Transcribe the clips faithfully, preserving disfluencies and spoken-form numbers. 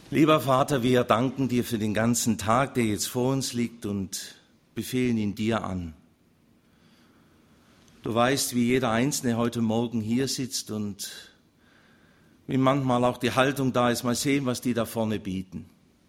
Lieber Vater, wir danken dir für den ganzen Tag, der jetzt vor uns liegt, und befehlen ihn dir an. Du weißt, wie jeder Einzelne heute Morgen hier sitzt und wie manchmal auch die Haltung da ist, mal sehen, was die da vorne bieten.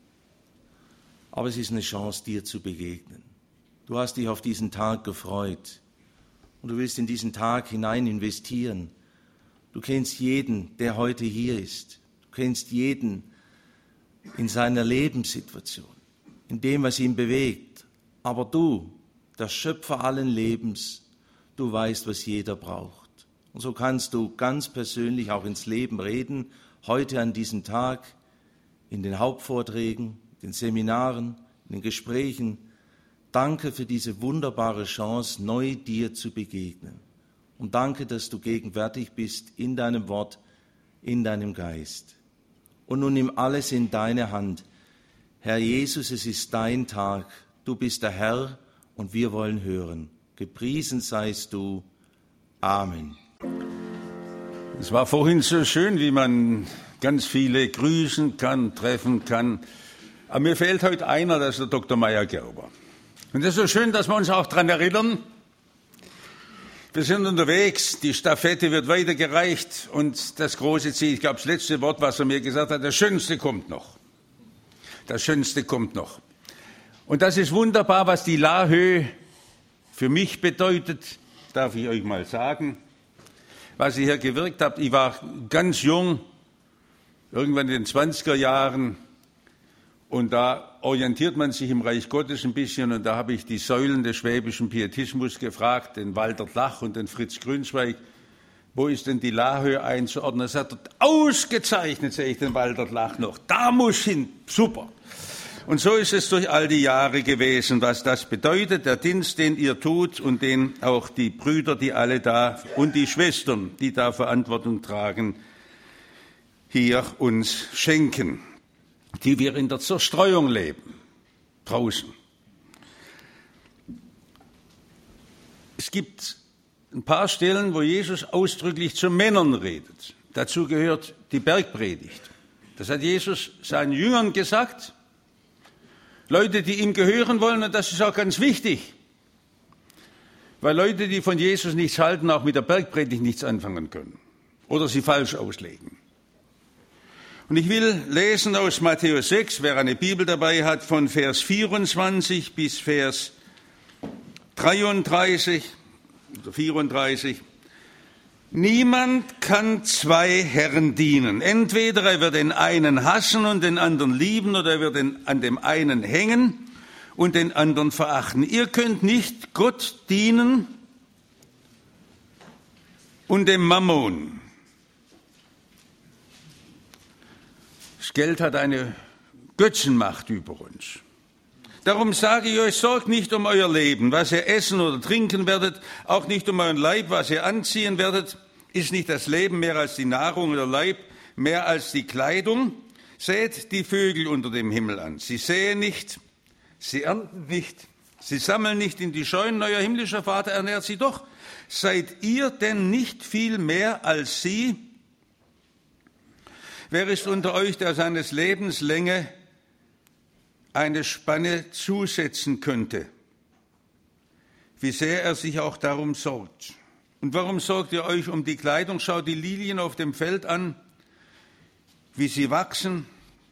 Aber es ist eine Chance, dir zu begegnen. Du hast dich auf diesen Tag gefreut und du willst in diesen Tag hinein investieren. Du kennst jeden, der heute hier ist. Du kennst jeden in seiner Lebenssituation, in dem, was ihn bewegt. Aber du, der Schöpfer allen Lebens, du weißt, was jeder braucht. Und so kannst du ganz persönlich auch ins Leben reden, heute an diesem Tag, in den Hauptvorträgen, in den Seminaren, in den Gesprächen. Danke für diese wunderbare Chance, neu dir zu begegnen. Und danke, dass du gegenwärtig bist in deinem Wort, in deinem Geist. Und nun nimm alles in deine Hand. Herr Jesus, es ist dein Tag. Du bist der Herr und wir wollen hören. Gepriesen seist du. Amen. Es war vorhin so schön, wie man ganz viele grüßen kann, treffen kann. Aber mir fehlt heute einer, das ist der Doktor Meyer-Gerber. Und es ist so schön, dass wir uns auch daran erinnern. Wir sind unterwegs, die Stafette wird weitergereicht und das große Ziel, ich glaube, das letzte Wort, was er mir gesagt hat, das Schönste kommt noch. Das Schönste kommt noch. Und das ist wunderbar, was die Laahöhe für mich bedeutet, darf ich euch mal sagen. Was ihr hier gewirkt habt, ich war ganz jung, irgendwann in den zwanziger Jahren, und da orientiert man sich im Reich Gottes ein bisschen, und da habe ich die Säulen des schwäbischen Pietismus gefragt, den Walter Dlach und den Fritz Grünzweig, wo ist denn die Laahöhe einzuordnen? Das hat er ausgezeichnet, sehe ich den Walter Dlach noch. Da muss hin, super. Und so ist es durch all die Jahre gewesen, was das bedeutet, der Dienst, den ihr tut und den auch die Brüder, die alle da und die Schwestern, die da Verantwortung tragen, hier uns schenken, die wir in der Zerstreuung leben, draußen. Es gibt ein paar Stellen, wo Jesus ausdrücklich zu Männern redet. Dazu gehört die Bergpredigt. Das hat Jesus seinen Jüngern gesagt. Leute, die ihm gehören wollen, und das ist auch ganz wichtig, weil Leute, die von Jesus nichts halten, auch mit der Bergpredigt nichts anfangen können oder sie falsch auslegen. Und ich will lesen aus Matthäus sechs, wer eine Bibel dabei hat, von Vers vierundzwanzig bis Vers dreiunddreißig oder vierunddreißig. Niemand kann zwei Herren dienen. Entweder er wird den einen hassen und den anderen lieben, oder er wird den, an dem einen hängen und den anderen verachten. Ihr könnt nicht Gott dienen und dem Mammon. Das Geld hat eine Götzenmacht über uns. Darum sage ich euch, sorgt nicht um euer Leben, was ihr essen oder trinken werdet, auch nicht um euren Leib, was ihr anziehen werdet. Ist nicht das Leben mehr als die Nahrung oder Leib mehr als die Kleidung? Seht die Vögel unter dem Himmel an. Sie säen nicht, sie ernten nicht, sie sammeln nicht in die Scheunen, euer himmlischer Vater ernährt sie doch. Seid ihr denn nicht viel mehr als sie? Wer ist unter euch, der seines Lebens Länge eine Spanne zusetzen könnte, wie sehr er sich auch darum sorgt? Und warum sorgt ihr euch um die Kleidung? Schaut die Lilien auf dem Feld an, wie sie wachsen.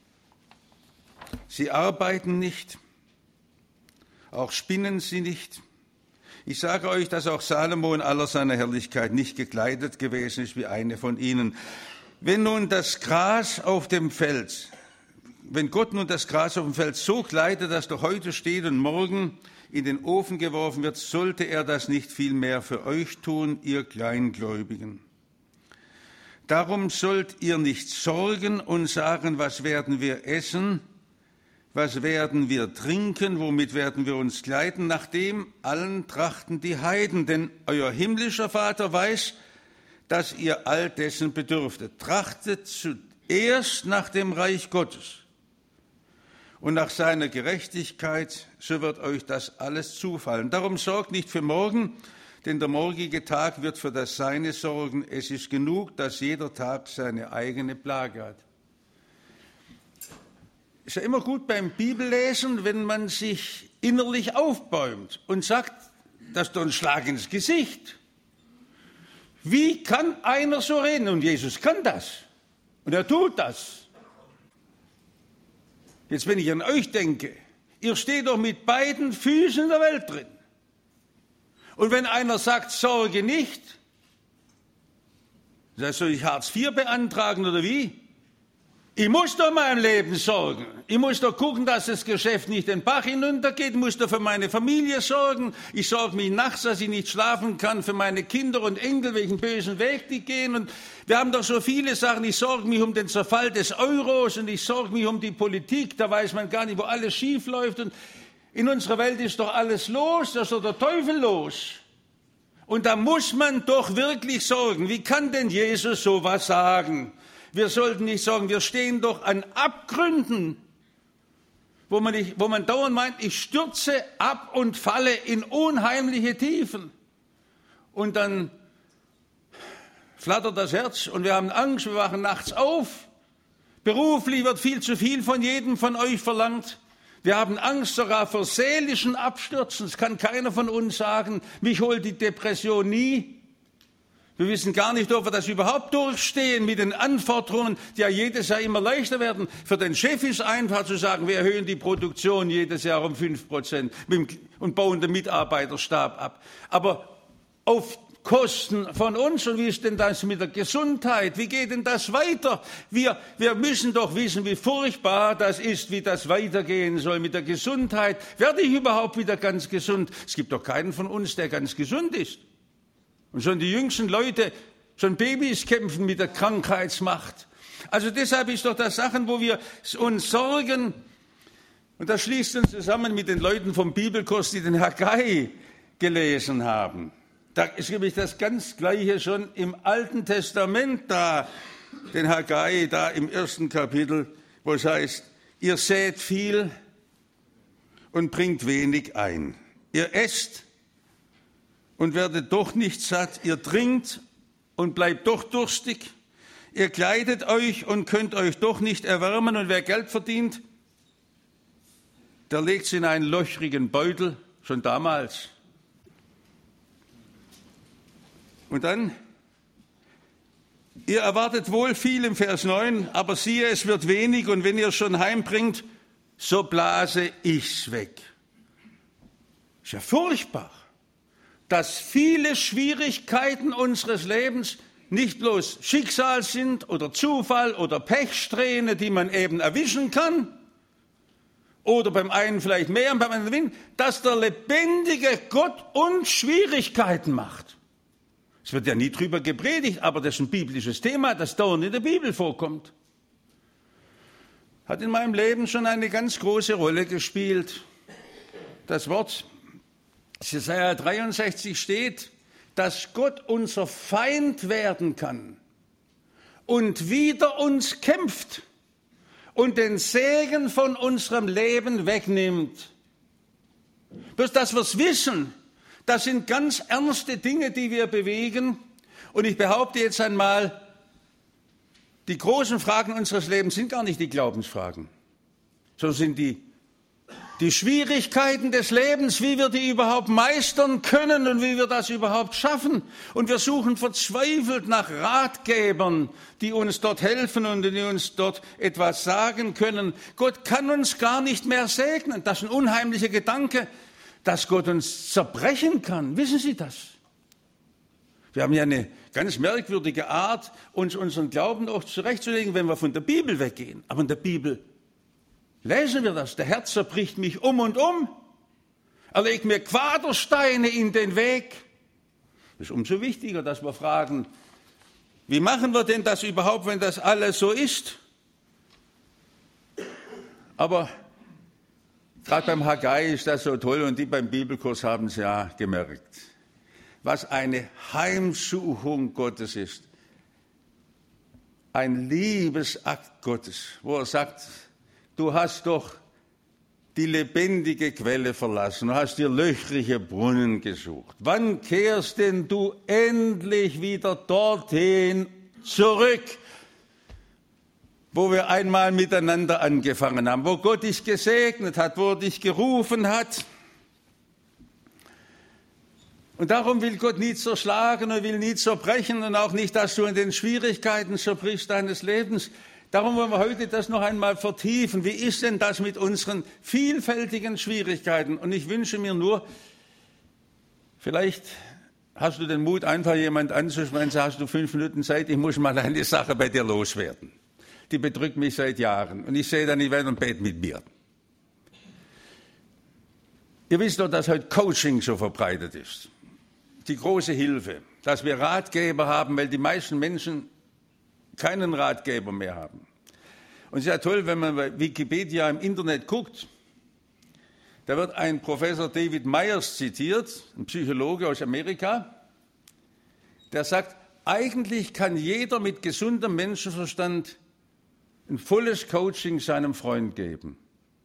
Sie arbeiten nicht, auch spinnen sie nicht. Ich sage euch, dass auch Salomo in aller seiner Herrlichkeit nicht gekleidet gewesen ist wie eine von ihnen. Wenn nun das Gras auf dem Feld, wenn Gott nun das Gras auf dem Feld so kleidet, dass doch heute steht und morgen in den Ofen geworfen wird, sollte er das nicht viel mehr für euch tun, ihr Kleingläubigen. Darum sollt ihr nicht sorgen und sagen, was werden wir essen, was werden wir trinken, womit werden wir uns kleiden, nach dem allen trachten die Heiden, denn euer himmlischer Vater weiß, dass ihr all dessen bedürftet. Trachtet zuerst nach dem Reich Gottes und nach seiner Gerechtigkeit, so wird euch das alles zufallen. Darum sorgt nicht für morgen, denn der morgige Tag wird für das Seine sorgen. Es ist genug, dass jeder Tag seine eigene Plage hat. ist ja immer gut beim Bibellesen, wenn man sich innerlich aufbäumt und sagt, das ist doch ein Schlag ins Gesicht. Wie kann einer so reden? Und Jesus kann das. Und er tut das. Jetzt, wenn ich an euch denke, ihr steht doch mit beiden Füßen in der Welt drin. Und wenn einer sagt, sorge nicht, soll ich Hartz vier beantragen oder wie? Ich muss doch meinem Leben sorgen. Ich muss doch gucken, dass das Geschäft nicht den Bach hinuntergeht. Ich muss doch für meine Familie sorgen. Ich sorge mich nachts, dass ich nicht schlafen kann, für meine Kinder und Enkel, welchen bösen Weg die gehen. Und wir haben doch so viele Sachen. Ich sorge mich um den Zerfall des Euros und ich sorge mich um die Politik. Da weiß man gar nicht, wo alles schief läuft. Und in unserer Welt ist doch alles los. Da ist doch der Teufel los. Und da muss man doch wirklich sorgen. Wie kann denn Jesus sowas sagen? Wir sollten nicht sagen, wir stehen doch an Abgründen, wo man, nicht, wo man dauernd meint, ich stürze ab und falle in unheimliche Tiefen. Und dann flattert das Herz und wir haben Angst, wir wachen nachts auf. Beruflich wird viel zu viel von jedem von euch verlangt. Wir haben Angst sogar vor seelischen Abstürzen. Das kann keiner von uns sagen, mich holt die Depression nie. Wir wissen gar nicht, ob wir das überhaupt durchstehen mit den Anforderungen, die ja jedes Jahr immer leichter werden. Für den Chef ist einfach zu sagen, wir erhöhen die Produktion jedes Jahr um fünf Prozent und bauen den Mitarbeiterstab ab. Aber auf Kosten von uns. Und wie ist denn das mit der Gesundheit? Wie geht denn das weiter? Wir, wir müssen doch wissen, wie furchtbar das ist, wie das weitergehen soll mit der Gesundheit. Werde ich überhaupt wieder ganz gesund? Es gibt doch keinen von uns, der ganz gesund ist. Und schon die jüngsten Leute, schon Babys kämpfen mit der Krankheitsmacht. Also deshalb ist doch das Sachen, wo wir uns sorgen. Und das schließt uns zusammen mit den Leuten vom Bibelkurs, die den Haggai gelesen haben. Da ist nämlich das ganz Gleiche schon im Alten Testament da, den Haggai da im ersten Kapitel, wo es heißt, ihr sät viel und bringt wenig ein. Ihr esst und werdet doch nicht satt, ihr trinkt und bleibt doch durstig, ihr kleidet euch und könnt euch doch nicht erwärmen und wer Geld verdient, der legt es in einen löchrigen Beutel, schon damals. Und dann, ihr erwartet wohl viel im Vers neun, aber siehe, es wird wenig und wenn ihr es schon heimbringt, so blase ich's weg. Ist ja furchtbar, dass viele Schwierigkeiten unseres Lebens nicht bloß Schicksal sind oder Zufall oder Pechsträhne, die man eben erwischen kann, oder beim einen vielleicht mehr und beim anderen weniger, dass der lebendige Gott uns Schwierigkeiten macht. Es wird ja nie drüber gepredigt, aber das ist ein biblisches Thema, das dauernd in der Bibel vorkommt. Hat in meinem Leben schon eine ganz große Rolle gespielt. Das Wort Jesaja dreiundsechzig steht, dass Gott unser Feind werden kann und wider uns kämpft und den Segen von unserem Leben wegnimmt. Bloß, dass wir es wissen, das sind ganz ernste Dinge, die wir bewegen. Und ich behaupte jetzt einmal, die großen Fragen unseres Lebens sind gar nicht die Glaubensfragen, sondern sind die, die Schwierigkeiten des Lebens, wie wir die überhaupt meistern können und wie wir das überhaupt schaffen. Und wir suchen verzweifelt nach Ratgebern, die uns dort helfen und die uns dort etwas sagen können. Gott kann uns gar nicht mehr segnen. Das ist ein unheimlicher Gedanke, dass Gott uns zerbrechen kann. Wissen Sie das? Wir haben ja eine ganz merkwürdige Art, uns unseren Glauben auch zurechtzulegen, wenn wir von der Bibel weggehen. Aber in der Bibel lesen wir das. Der Herr zerbricht mich um und um. Er legt mir Quadersteine in den Weg. Es ist umso wichtiger, dass wir fragen, wie machen wir denn das überhaupt, wenn das alles so ist? Aber gerade beim Haggai ist das so toll und die beim Bibelkurs haben es ja gemerkt, was eine Heimsuchung Gottes ist. Ein Liebesakt Gottes, wo er sagt, du hast doch die lebendige Quelle verlassen, du hast dir löchrige Brunnen gesucht. Wann kehrst denn du endlich wieder dorthin zurück? wo wir einmal miteinander angefangen haben, wo Gott dich gesegnet hat, wo er dich gerufen hat. Und darum will Gott nie zerschlagen und will nie zerbrechen und auch nicht, dass du in den Schwierigkeiten zerbrichst deines Lebens. Darum wollen wir heute das noch einmal vertiefen. Wie ist denn das mit unseren vielfältigen Schwierigkeiten? Und ich wünsche mir nur, vielleicht hast du den Mut, einfach jemand anzusprechen, sagst du fünf Minuten Zeit, ich muss mal eine Sache bei dir loswerden. Die bedrückt mich seit Jahren und ich sehe dann, ich werde und bete mit mir. Ihr wisst doch, dass heute Coaching so verbreitet ist. Die große Hilfe, dass wir Ratgeber haben, weil die meisten Menschen keinen Ratgeber mehr haben. Und es ist ja toll, wenn man bei Wikipedia im Internet guckt, da wird ein Professor David Myers zitiert, ein Psychologe aus Amerika, der sagt, eigentlich kann jeder mit gesundem Menschenverstand ein volles Coaching seinem Freund geben.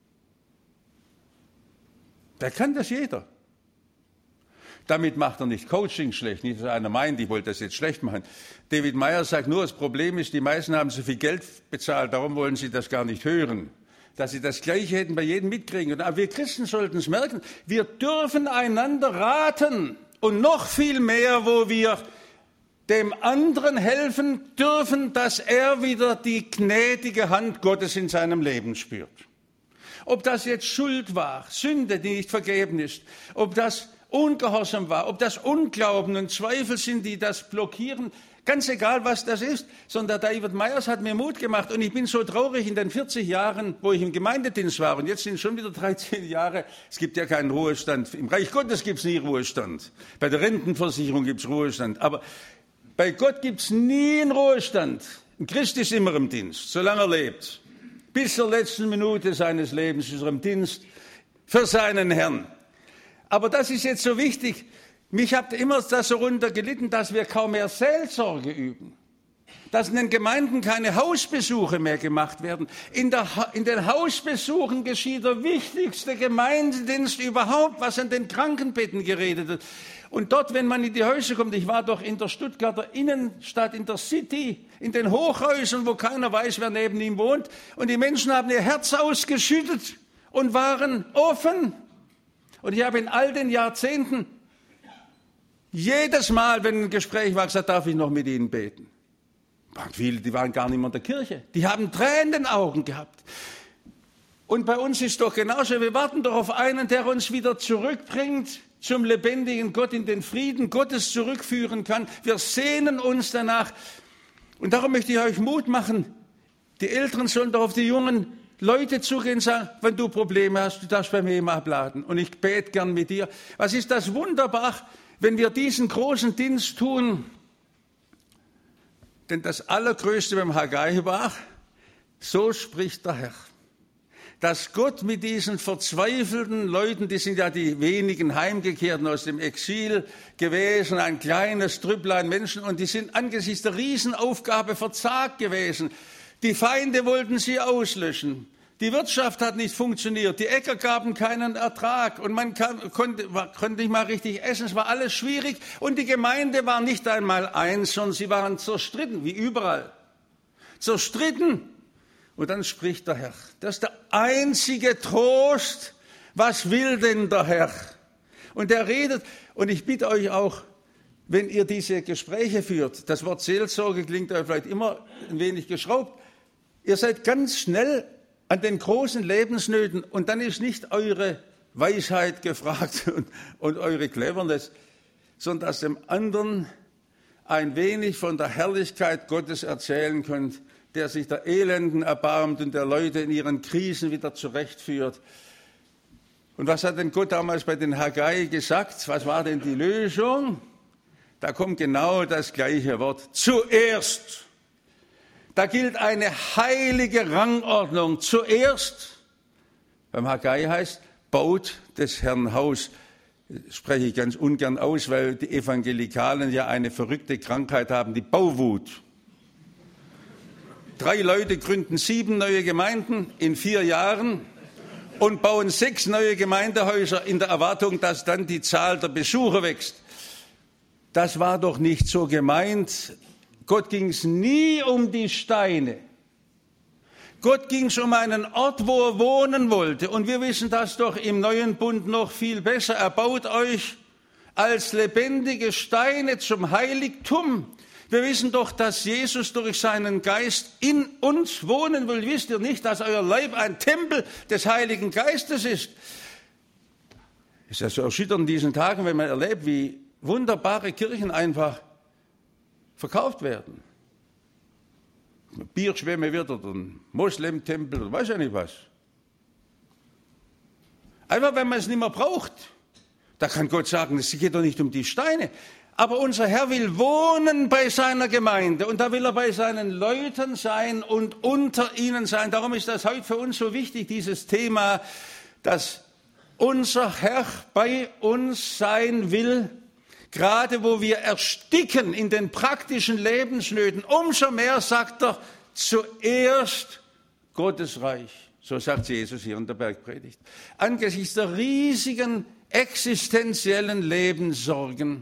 Da kann das jeder. Damit macht er nicht Coaching schlecht, nicht, dass einer meint, ich wollte das jetzt schlecht machen. David Myers sagt nur, das Problem ist, die meisten haben so viel Geld bezahlt, darum wollen sie das gar nicht hören. Dass sie das Gleiche hätten bei jedem mitkriegen. Aber wir Christen sollten es merken, wir dürfen einander raten. Und noch viel mehr, wo wir dem anderen helfen dürfen, dass er wieder die gnädige Hand Gottes in seinem Leben spürt. Ob das jetzt Schuld war, Sünde, die nicht vergeben ist, ob das Ungehorsam war, ob das Unglauben und Zweifel sind, die das blockieren, ganz egal, was das ist, sondern David Myers hat mir Mut gemacht und ich bin so traurig in den vierzig Jahren, wo ich im Gemeindedienst war und jetzt sind schon wieder dreizehn Jahre, es gibt ja keinen Ruhestand, im Reich Gottes gibt es nie Ruhestand, bei der Rentenversicherung gibt es Ruhestand, aber bei Gott gibt es nie einen Ruhestand. Christ ist immer im Dienst, solange er lebt. Bis zur letzten Minute seines Lebens ist er im Dienst für seinen Herrn. Aber das ist jetzt so wichtig. Mich hat immer das so runter gelitten, dass wir kaum mehr Seelsorge üben. Dass in den Gemeinden keine Hausbesuche mehr gemacht werden. In, der, in den Hausbesuchen geschieht der wichtigste Gemeindedienst überhaupt, was an den Krankenbetten geredet wird. Und dort, wenn man in die Häuser kommt, ich war doch in der Stuttgarter Innenstadt, in der City, in den Hochhäusern, wo keiner weiß, wer neben ihm wohnt. Und die Menschen haben ihr Herz ausgeschüttet und waren offen. Und ich habe in all den Jahrzehnten jedes Mal, wenn ein Gespräch war, gesagt, darf ich noch mit Ihnen beten? Viele, die waren gar nicht mehr in der Kirche. Die haben Tränen in den Augen gehabt. Und bei uns ist doch genauso, wir warten doch auf einen, der uns wieder zurückbringt zum lebendigen Gott, in den Frieden Gottes zurückführen kann. Wir sehnen uns danach. Und darum möchte ich euch Mut machen. Die Älteren sollen doch auf die jungen Leute zugehen und sagen, wenn du Probleme hast, du darfst bei mir immer abladen. Und ich bete gern mit dir. Was ist das wunderbar, wenn wir diesen großen Dienst tun? Denn das Allergrößte beim Haggai war, so spricht der Herr. Dass Gott mit diesen verzweifelten Leuten, die sind ja die wenigen Heimgekehrten aus dem Exil gewesen, ein kleines Trüpplein Menschen, und die sind angesichts der Riesenaufgabe verzagt gewesen. Die Feinde wollten sie auslöschen. Die Wirtschaft hat nicht funktioniert. Die Äcker gaben keinen Ertrag. Und man kann, konnte, konnte nicht mal richtig essen. Es war alles schwierig. Und die Gemeinde war nicht einmal eins, sondern sie waren zerstritten, wie überall. Zerstritten. Und dann spricht der Herr. Das ist der einzige Trost. Was will denn der Herr? Und er redet. Und ich bitte euch auch, wenn ihr diese Gespräche führt, das Wort Seelsorge klingt euch vielleicht immer ein wenig geschraubt. Ihr seid ganz schnell an den großen Lebensnöten und dann ist nicht eure Weisheit gefragt und, und eure Cleverness, sondern dass dem anderen ein wenig von der Herrlichkeit Gottes erzählen könnt, der sich der Elenden erbarmt und der Leute in ihren Krisen wieder zurechtführt. Und was hat denn Gott damals bei den Haggai gesagt? Was war denn die Lösung? Da kommt genau das gleiche Wort. Zuerst. Da gilt eine heilige Rangordnung. Zuerst, beim Haggai heißt, baut des Herrn Haus. Das spreche ich ganz ungern aus, weil die Evangelikalen ja eine verrückte Krankheit haben, die Bauwut. Drei Leute gründen sieben neue Gemeinden in vier Jahren und bauen sechs neue Gemeindehäuser in der Erwartung, dass dann die Zahl der Besucher wächst. Das war doch nicht so gemeint. Gott ging es nie um die Steine, Gott ging es um einen Ort, wo er wohnen wollte. Und wir wissen das doch im Neuen Bund noch viel besser. Er baut euch als lebendige Steine zum Heiligtum. Wir wissen doch, dass Jesus durch seinen Geist in uns wohnen will. Wisst ihr nicht, dass euer Leib ein Tempel des Heiligen Geistes ist? Es ist ja so erschütternd in diesen Tagen, wenn man erlebt, wie wunderbare Kirchen einfach verkauft werden. Bierschwemme wird oder ein Moslem-Tempel oder weiß ja nicht was. Einfach, wenn man es nicht mehr braucht. Da kann Gott sagen, es geht doch nicht um die Steine. Aber unser Herr will wohnen bei seiner Gemeinde und da will er bei seinen Leuten sein und unter ihnen sein. Darum ist das heute für uns so wichtig, dieses Thema, dass unser Herr bei uns sein will, gerade wo wir ersticken in den praktischen Lebensnöten. Umso mehr sagt er, zuerst Gottes Reich. So sagt Jesus hier in der Bergpredigt. Angesichts der riesigen existenziellen Lebenssorgen.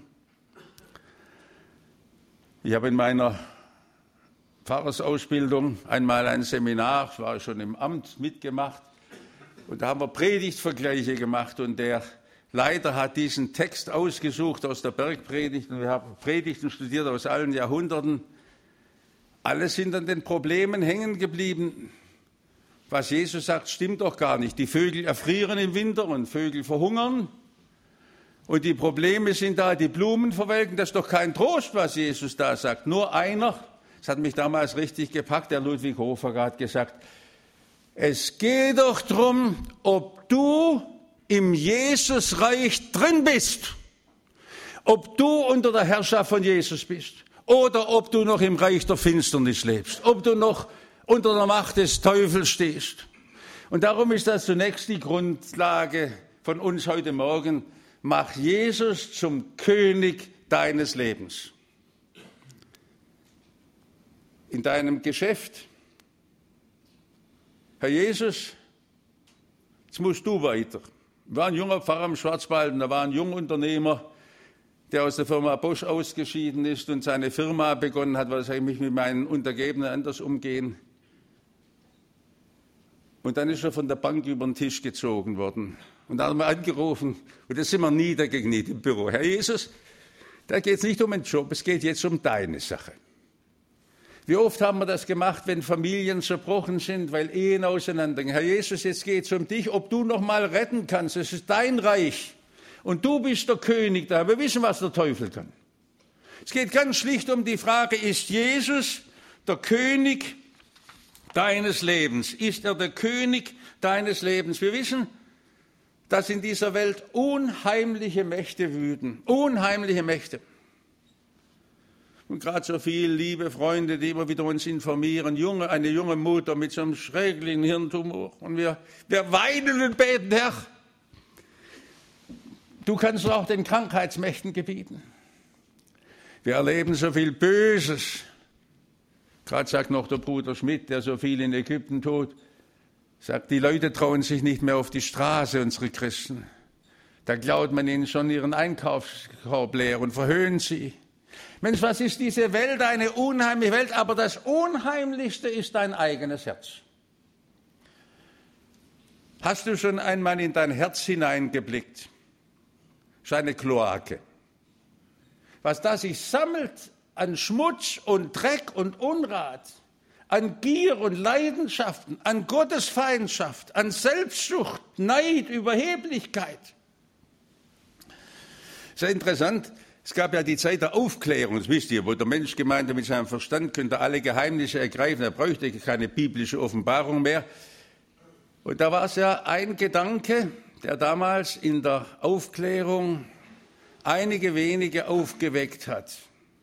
Ich habe in meiner Pfarrersausbildung einmal ein Seminar, das war schon im Amt, mitgemacht. Und da haben wir Predigtvergleiche gemacht und der Leiter hat diesen Text ausgesucht aus der Bergpredigt und wir haben Predigten studiert aus allen Jahrhunderten. Alle sind an den Problemen hängen geblieben. Was Jesus sagt, stimmt doch gar nicht. Die Vögel erfrieren im Winter und Vögel verhungern. Und die Probleme sind da, die Blumen verwelken. Das ist doch kein Trost, was Jesus da sagt. Nur einer, das hat mich damals richtig gepackt, der Ludwig Hofer hat gesagt, es geht doch darum, ob du im Jesusreich drin bist, ob du unter der Herrschaft von Jesus bist oder ob du noch im Reich der Finsternis lebst, ob du noch unter der Macht des Teufels stehst. Und darum ist das zunächst die Grundlage von uns heute Morgen. Mach Jesus zum König deines Lebens. In deinem Geschäft. Herr Jesus, jetzt musst du weiter. Ich war ein junger Pfarrer im Schwarzwald und da war ein Jungunternehmer, der aus der Firma Bosch ausgeschieden ist und seine Firma begonnen hat, weil ich mich mit meinen Untergebenen anders umgehen. Und dann ist er von der Bank über den Tisch gezogen worden. Und dann haben wir angerufen und jetzt sind wir niedergekniet im Büro. Herr Jesus, da geht es nicht um den Job, es geht jetzt um deine Sache. Wie oft haben wir das gemacht, wenn Familien zerbrochen sind, weil Ehen auseinandergehen. Herr Jesus, jetzt geht es um dich, ob du noch mal retten kannst. Es ist dein Reich und du bist der König da. Wir wissen, was der Teufel kann. Es geht ganz schlicht um die Frage, ist Jesus der König deines Lebens? Ist er der König deines Lebens? Wir wissen, dass in dieser Welt unheimliche Mächte wüten. Unheimliche Mächte. Und gerade so viele liebe Freunde, die immer wieder uns informieren, junge, eine junge Mutter mit so einem schrecklichen Hirntumor. Und wir, wir weinen und beten, Herr, du kannst auch den Krankheitsmächten gebieten. Wir erleben so viel Böses. Gerade sagt noch der Bruder Schmidt, der so viel in Ägypten tut, sagt, die Leute trauen sich nicht mehr auf die Straße, unsere Christen. Da klaut man ihnen schon ihren Einkaufskorb leer und verhöhnt sie. Mensch, was ist diese Welt? Eine unheimliche Welt, aber das Unheimlichste ist dein eigenes Herz. Hast du schon einmal in dein Herz hineingeblickt? Das ist eine Kloake. Was da sich sammelt an Schmutz und Dreck und Unrat, an Gier und Leidenschaften, an Gottesfeindschaft, an Selbstsucht, Neid, Überheblichkeit. Sehr interessant. Es gab ja die Zeit der Aufklärung, das wisst ihr, wo der Mensch gemeint hat, mit seinem Verstand könnte alle Geheimnisse ergreifen, er bräuchte keine biblische Offenbarung mehr. Und da war es ja ein Gedanke, der damals in der Aufklärung einige wenige aufgeweckt hat.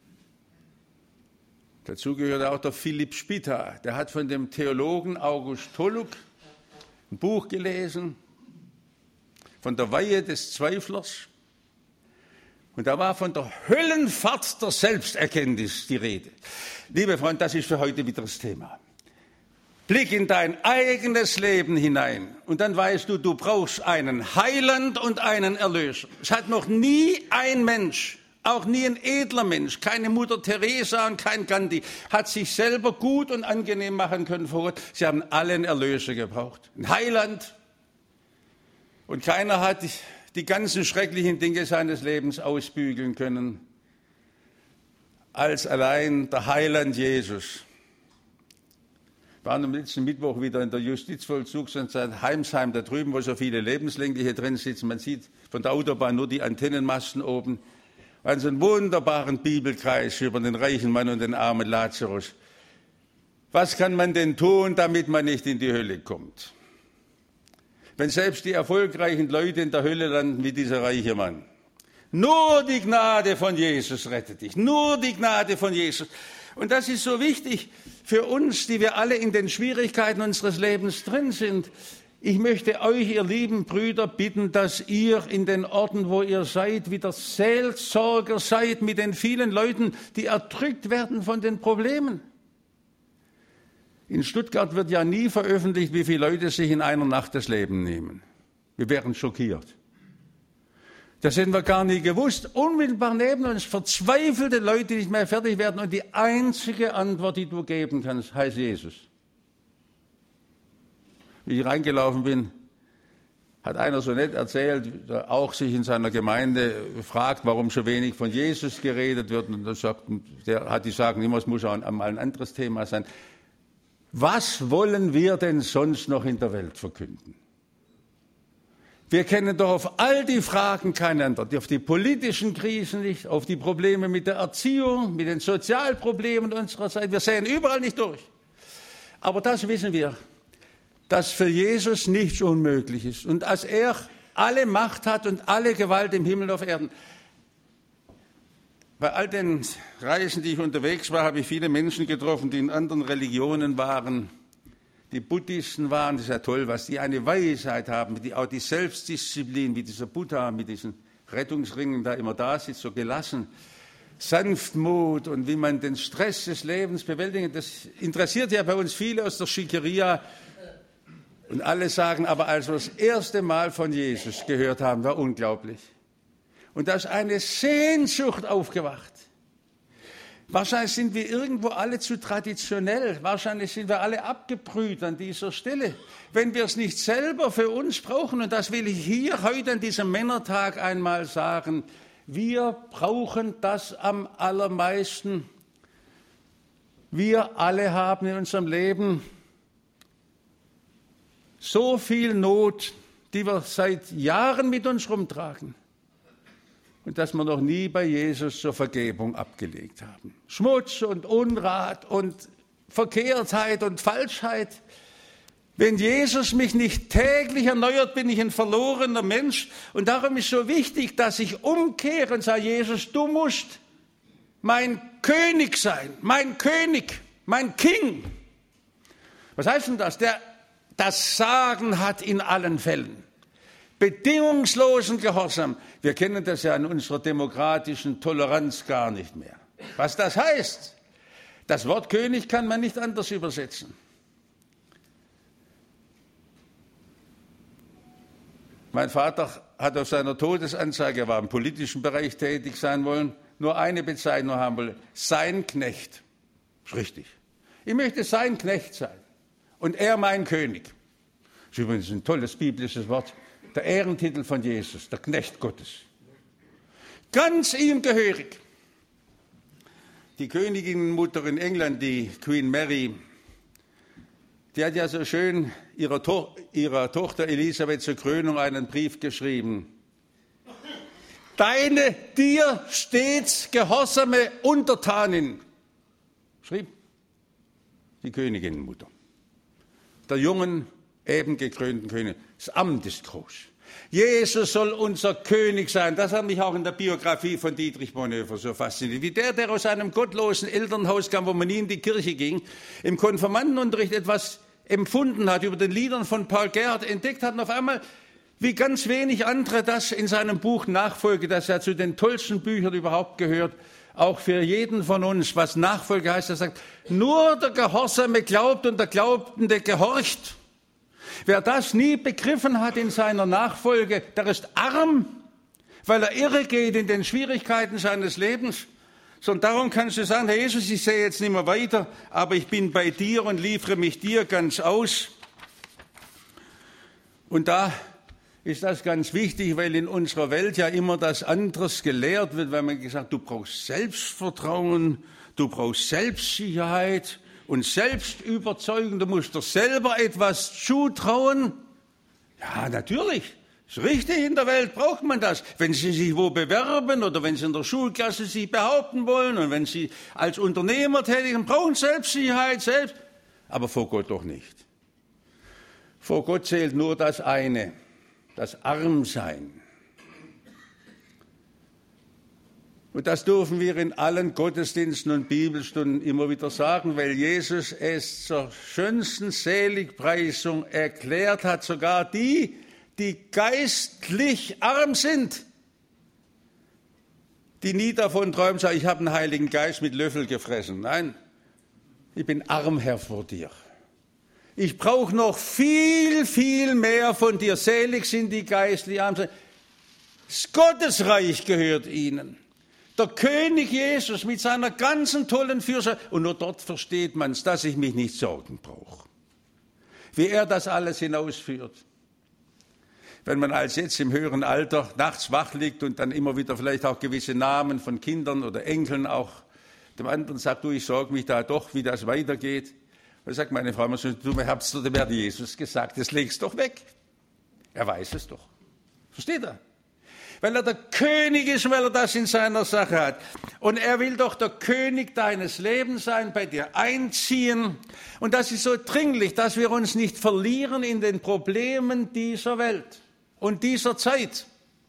Dazu gehört auch der Philipp Spitta, der hat von dem Theologen August Toluk ein Buch gelesen, von der Weihe des Zweiflers. Und da war von der Höllenfahrt der Selbsterkenntnis die Rede. Liebe Freunde, das ist für heute wieder das Thema. Blick in dein eigenes Leben hinein und dann weißt du, du brauchst einen Heiland und einen Erlöser. Es hat noch nie ein Mensch Auch nie ein edler Mensch, keine Mutter Teresa und kein Gandhi, hat sich selber gut und angenehm machen können vor Gott. Sie haben alle einen Erlöser gebraucht, ein Heiland. Und keiner hat die, die ganzen schrecklichen Dinge seines Lebens ausbügeln können, als allein der Heiland Jesus. Wir waren am letzten Mittwoch wieder in der Justizvollzugsanstalt Heimsheim, da drüben, wo so viele Lebenslängliche drin sitzen. Man sieht von der Autobahn nur die Antennenmasten oben. Also einen wunderbaren Bibelkreis über den reichen Mann und den armen Lazarus. Was kann man denn tun, damit man nicht in die Hölle kommt? Wenn selbst die erfolgreichen Leute in der Hölle landen wie dieser reiche Mann. Nur die Gnade von Jesus rettet dich. Nur die Gnade von Jesus. Und das ist so wichtig für uns, die wir alle in den Schwierigkeiten unseres Lebens drin sind. Ich möchte euch, ihr lieben Brüder, bitten, dass ihr in den Orten, wo ihr seid, wieder Seelsorger seid mit den vielen Leuten, die erdrückt werden von den Problemen. In Stuttgart wird ja nie veröffentlicht, wie viele Leute sich in einer Nacht das Leben nehmen. Wir wären schockiert. Das hätten wir gar nie gewusst. Unmittelbar neben uns verzweifelte Leute, die nicht mehr fertig werden. Und die einzige Antwort, die du geben kannst, heißt Jesus. Wie ich reingelaufen bin, hat einer so nett erzählt, der auch sich in seiner Gemeinde fragt, warum so wenig von Jesus geredet wird. Und der, sagt, der hat die sagen immer, es muss auch mal ein anderes Thema sein. Was wollen wir denn sonst noch in der Welt verkünden? Wir kennen doch auf all die Fragen keine Antwort, auf die politischen Krisen nicht, auf die Probleme mit der Erziehung, mit den Sozialproblemen unserer Zeit. Wir sehen überall nicht durch. Aber das wissen wir, dass für Jesus nichts unmöglich ist und dass er alle Macht hat und alle Gewalt im Himmel und auf Erden. Bei all den Reisen, die ich unterwegs war, habe ich viele Menschen getroffen, die in anderen Religionen waren, die Buddhisten waren. Das ist ja toll, was die eine Weisheit haben, die auch die Selbstdisziplin, wie dieser Buddha mit diesen Rettungsringen da immer da sitzt, so gelassen, Sanftmut und wie man den Stress des Lebens bewältigt. Das interessiert ja bei uns viele aus der Schickeria. Und alle sagen, aber als wir das erste Mal von Jesus gehört haben, war unglaublich. Und da ist eine Sehnsucht aufgewacht. Wahrscheinlich sind wir irgendwo alle zu traditionell. Wahrscheinlich sind wir alle abgebrüht an dieser Stelle. Wenn wir es nicht selber für uns brauchen, und das will ich hier heute an diesem Männertag einmal sagen, wir brauchen das am allermeisten. Wir alle haben in unserem Leben so viel Not, die wir seit Jahren mit uns rumtragen und dass wir noch nie bei Jesus zur Vergebung abgelegt haben. Schmutz und Unrat und Verkehrtheit und Falschheit. Wenn Jesus mich nicht täglich erneuert, bin ich ein verlorener Mensch. Und darum ist so wichtig, dass ich umkehre und sage, Jesus, du musst mein König sein, mein König, mein King. Was heißt denn das? Der das Sagen hat in allen Fällen. Bedingungslosen Gehorsam. Wir kennen das ja in unserer demokratischen Toleranz gar nicht mehr. Was das heißt, das Wort König kann man nicht anders übersetzen. Mein Vater hat auf seiner Todesanzeige, er war im politischen Bereich tätig sein wollen, nur eine Bezeichnung haben wollen, sein Knecht. Das ist richtig. Ich möchte sein Knecht sein. Und er mein König. Das ist übrigens ein tolles biblisches Wort. Der Ehrentitel von Jesus, der Knecht Gottes. Ganz ihm gehörig. Die Königinnenmutter in England, die Queen Mary, die hat ja so schön ihrer, to- ihrer Tochter Elisabeth zur Krönung einen Brief geschrieben. Deine dir stets gehorsame Untertanin, schrieb die Königinnenmutter. Der jungen, eben gekrönten König. Das Amt ist groß. Jesus soll unser König sein. Das hat mich auch in der Biografie von Dietrich Bonhoeffer so fasziniert. Wie der, der aus einem gottlosen Elternhaus kam, wo man nie in die Kirche ging, im Konfirmandenunterricht etwas empfunden hat, über den Liedern von Paul Gerhardt entdeckt hat und auf einmal, wie ganz wenig andere, das in seinem Buch Nachfolge, das ja zu den tollsten Büchern überhaupt gehört, auch für jeden von uns, was Nachfolge heißt, er sagt, nur der Gehorsame glaubt und der Glaubende gehorcht. Wer das nie begriffen hat in seiner Nachfolge, der ist arm, weil er irre geht in den Schwierigkeiten seines Lebens. Sondern darum kannst du sagen, Herr Jesus, ich sehe jetzt nicht mehr weiter, aber ich bin bei dir und liefere mich dir ganz aus. Und da ist das ganz wichtig, weil in unserer Welt ja immer das anderes gelehrt wird, weil man gesagt, du brauchst Selbstvertrauen, du brauchst Selbstsicherheit und Selbstüberzeugung, du musst dir selber etwas zutrauen. Ja, natürlich. Ist richtig, in der Welt braucht man das. Wenn Sie sich wo bewerben oder wenn Sie in der Schulklasse sich behaupten wollen und wenn Sie als Unternehmer tätig sind, brauchen Selbstsicherheit, selbst. Aber vor Gott doch nicht. Vor Gott zählt nur das eine, das Armsein. Und das dürfen wir in allen Gottesdiensten und Bibelstunden immer wieder sagen, weil Jesus es zur schönsten Seligpreisung erklärt hat, sogar die, die geistlich arm sind, die nie davon träumen, sagen, ich habe einen Heiligen Geist mit Löffel gefressen. Nein, ich bin arm, Herr, vor dir. Ich brauche noch viel, viel mehr von dir. Selig sind die geistlich arm sind. Das Gottesreich gehört ihnen. Der König Jesus mit seiner ganzen tollen Fürsorge. Und nur dort versteht man es, dass ich mich nicht sorgen brauche. Wie er das alles hinausführt. Wenn man als jetzt im höheren Alter nachts wach liegt und dann immer wieder vielleicht auch gewisse Namen von Kindern oder Enkeln auch dem anderen sagt, du, ich sorge mich da doch, wie das weitergeht. Da sagt meine Frau, du hast doch dem Herrn Jesus gesagt, das legst doch weg. Er weiß es doch. Versteht er? Weil er der König ist, weil er das in seiner Sache hat. Und er will doch der König deines Lebens sein, bei dir einziehen. Und das ist so dringlich, dass wir uns nicht verlieren in den Problemen dieser Welt und dieser Zeit.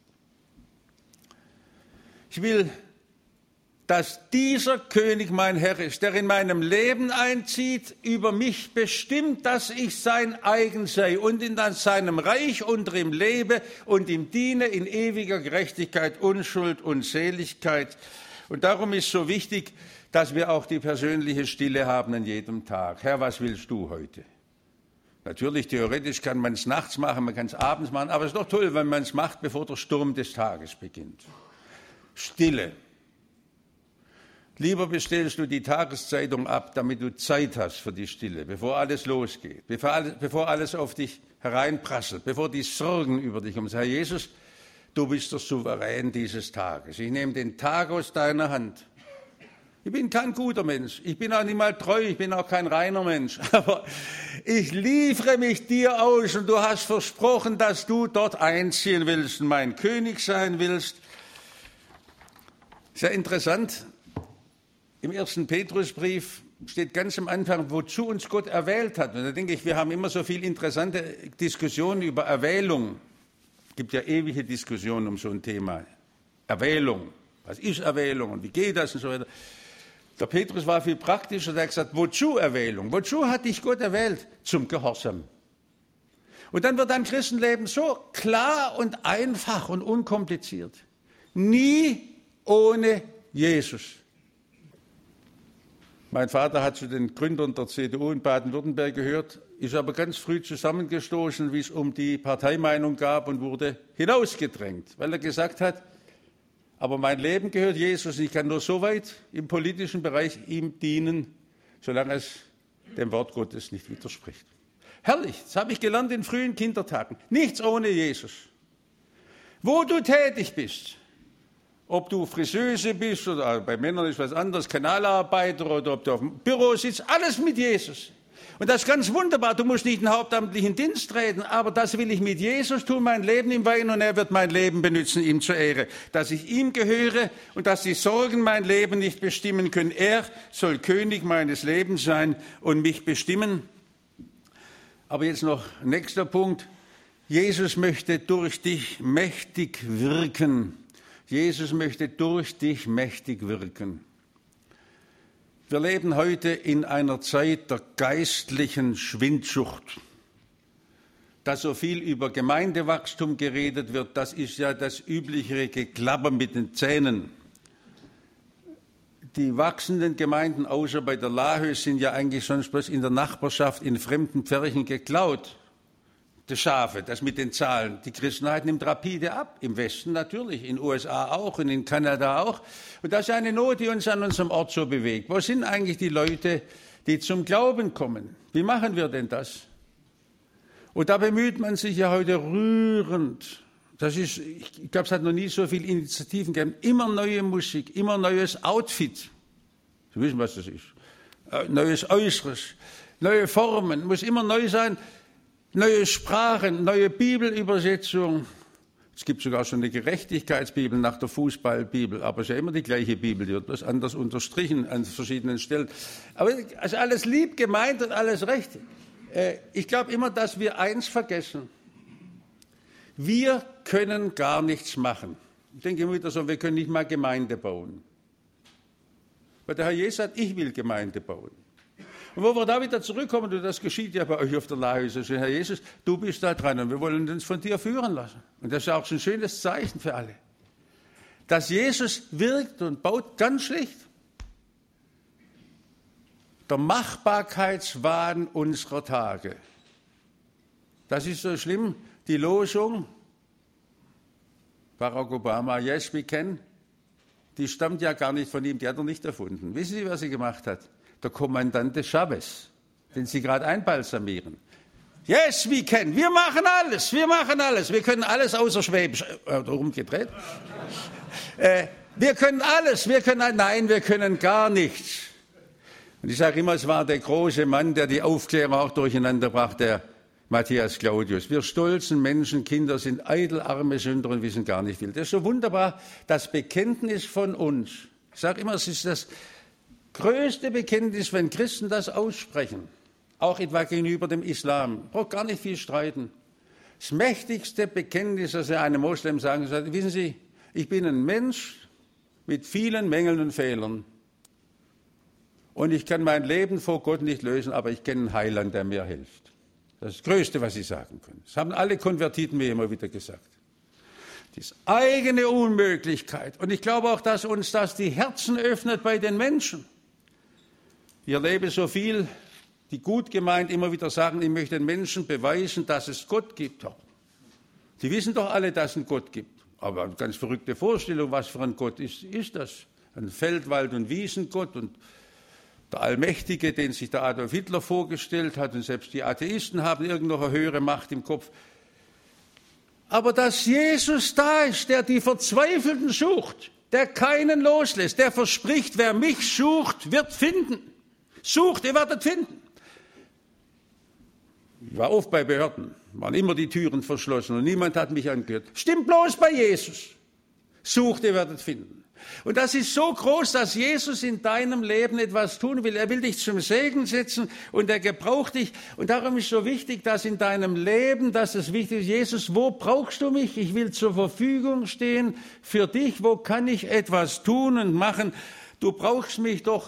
Ich will, dass dieser König mein Herr ist, der in meinem Leben einzieht, über mich bestimmt, dass ich sein eigen sei und in seinem Reich unter ihm lebe und ihm diene in ewiger Gerechtigkeit, Unschuld und Seligkeit. Und darum ist so wichtig, dass wir auch die persönliche Stille haben an jedem Tag. Herr, was willst du heute? Natürlich, theoretisch kann man es nachts machen, man kann es abends machen, aber es ist doch toll, wenn man es macht, bevor der Sturm des Tages beginnt. Stille. Lieber bestellst du die Tageszeitung ab, damit du Zeit hast für die Stille, bevor alles losgeht, bevor alles, bevor alles auf dich hereinprasselt, bevor die Sorgen über dich kommen. Herr Jesus, du bist der Souverän dieses Tages. Ich nehme den Tag aus deiner Hand. Ich bin kein guter Mensch, ich bin auch nicht mal treu, ich bin auch kein reiner Mensch, aber ich liefere mich dir aus und du hast versprochen, dass du dort einziehen willst und mein König sein willst. Sehr interessant. Im ersten Petrusbrief steht ganz am Anfang, wozu uns Gott erwählt hat. Und da denke ich, wir haben immer so viel interessante Diskussionen über Erwählung. Es gibt ja ewige Diskussionen um so ein Thema. Erwählung. Was ist Erwählung und wie geht das und so weiter. Der Petrus war viel praktischer, der hat gesagt, wozu Erwählung? Wozu hat dich Gott erwählt? Zum Gehorsam. Und dann wird dein Christenleben so klar und einfach und unkompliziert. Nie ohne Jesus. Mein Vater hat zu den Gründern der C D U in Baden-Württemberg gehört, ist aber ganz früh zusammengestoßen, wie es um die Parteimeinung gab und wurde hinausgedrängt, weil er gesagt hat, aber mein Leben gehört Jesus, ich kann nur so weit im politischen Bereich ihm dienen, solange es dem Wort Gottes nicht widerspricht. Herrlich, das habe ich gelernt in frühen Kindertagen. Nichts ohne Jesus. Wo du tätig bist, ob du Friseuse bist oder bei Männern ist was anderes, Kanalarbeiter oder ob du auf dem Büro sitzt, alles mit Jesus. Und das ist ganz wunderbar, du musst nicht in den hauptamtlichen Dienst treten, aber das will ich mit Jesus tun, mein Leben ihm weihen und er wird mein Leben benutzen, ihm zur Ehre. Dass ich ihm gehöre und dass die Sorgen mein Leben nicht bestimmen können. Er soll König meines Lebens sein und mich bestimmen. Aber jetzt noch nächster Punkt. Jesus möchte durch dich mächtig wirken. Jesus möchte durch dich mächtig wirken. Wir leben heute in einer Zeit der geistlichen Schwindsucht. Dass so viel über Gemeindewachstum geredet wird, das ist ja das übliche Geklapper mit den Zähnen. Die wachsenden Gemeinden, außer bei der Lahös, sind ja eigentlich sonst bloß in der Nachbarschaft in fremden Pferchen geklaut. die Schafe, das mit den Zahlen. Die Christenheit nimmt rapide ab, im Westen natürlich, in den U S A auch und in Kanada auch. Und das ist eine Not, die uns an unserem Ort so bewegt. Wo sind eigentlich die Leute, die zum Glauben kommen? Wie machen wir denn das? Und da bemüht man sich ja heute rührend. Das ist, ich glaube, es hat noch nie so viele Initiativen gegeben. Immer neue Musik, immer neues Outfit. Sie wissen, was das ist. Neues Äußeres, neue Formen, muss immer neu sein. Neue Sprachen, neue Bibelübersetzung. Es gibt sogar schon eine Gerechtigkeitsbibel nach der Fußballbibel, aber es ist ja immer die gleiche Bibel, die wird bloß anders unterstrichen an verschiedenen Stellen. Aber also alles lieb gemeint und alles recht. Ich glaube immer, dass wir eins vergessen. Wir können gar nichts machen. Ich denke immer wieder so, wir können nicht mal Gemeinde bauen. Weil der Herr Jesus sagt, ich will Gemeinde bauen. Und wo wir da wieder zurückkommen, und das geschieht ja bei euch auf der Lahöse, so, Herr Jesus, du bist da dran und wir wollen uns von dir führen lassen. Und das ist auch so ein schönes Zeichen für alle. Dass Jesus wirkt und baut ganz schlicht. Der Machbarkeitswahn unserer Tage. Das ist so schlimm, die Losung, Barack Obama, yes we can, die stammt ja gar nicht von ihm, die hat er nicht erfunden. Wissen Sie, was sie gemacht hat? Der Kommandante Chavez, den Sie gerade einbalsamieren. Yes, we can. Wir machen alles. Wir machen alles. Wir können alles außer Schwäbisch. Oder umgedreht. äh, wir können alles. Wir können, nein, wir können gar nichts. Und ich sage immer, es war der große Mann, der die Aufklärer auch durcheinander brachte, der Matthias Claudius. Wir stolzen Menschenkinder sind eitel, arme Sünder und wissen gar nicht viel. Das ist so wunderbar. Das Bekenntnis von uns. Ich sage immer, es ist das größte Bekenntnis, wenn Christen das aussprechen, auch etwa gegenüber dem Islam, braucht gar nicht viel streiten. Das mächtigste Bekenntnis, das er einem Moslem sagen soll, wissen Sie, ich bin ein Mensch mit vielen Mängeln und Fehlern und ich kann mein Leben vor Gott nicht lösen, aber ich kenne einen Heiland, der mir hilft. Das ist das Größte, was Sie sagen können. Das haben alle Konvertiten mir immer wieder gesagt. Die eigene Unmöglichkeit. Und ich glaube auch, dass uns das die Herzen öffnet bei den Menschen. Ich erlebe so viel, die gut gemeint immer wieder sagen, ich möchte den Menschen beweisen, dass es Gott gibt. Die wissen doch alle, dass es einen Gott gibt. Aber eine ganz verrückte Vorstellung, was für ein Gott ist, ist das. Ein Feldwald- und Wiesengott und der Allmächtige, den sich der Adolf Hitler vorgestellt hat. Und selbst die Atheisten haben irgendeine höhere Macht im Kopf. Aber dass Jesus da ist, der die Verzweifelten sucht, der keinen loslässt, der verspricht, wer mich sucht, wird finden. Sucht, ihr werdet finden. Ich war oft bei Behörden, waren immer die Türen verschlossen und niemand hat mich angehört. Stimmt bloß bei Jesus. Sucht, ihr werdet finden. Und das ist so groß, dass Jesus in deinem Leben etwas tun will. Er will dich zum Segen setzen und er gebraucht dich. Und darum ist so wichtig, dass in deinem Leben, dass es wichtig ist, Jesus, wo brauchst du mich? Ich will zur Verfügung stehen für dich. Wo kann ich etwas tun und machen? Du brauchst mich doch.